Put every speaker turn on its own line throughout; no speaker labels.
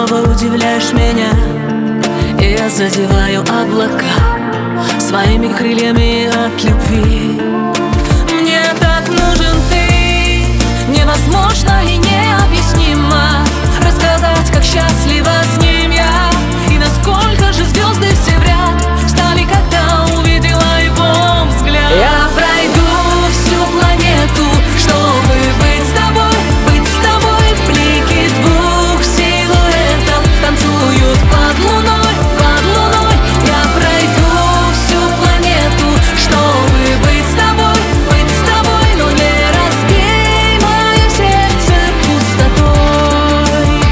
снова удивляешь меня, и я задеваю облака своими крыльями от любви. Мне так нужен ты, невозможно и необъяснимо рассказать, как счастлива с ним я, и насколько же звезды все в ряд встали, когда увидела его взгляд. Я пройду всю планету, чтобы быть с тобой в блике двух силуэтов танцуют под луной, под луной. Я пройду всю планету, чтобы быть с тобой, но не разбей мое сердце пустотой.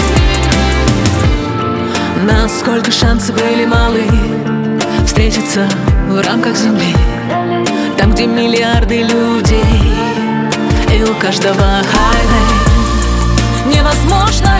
Насколько шансы были малы встретиться в рамках Земли, там, где миллиарды людей, и у каждого highway. Невозможно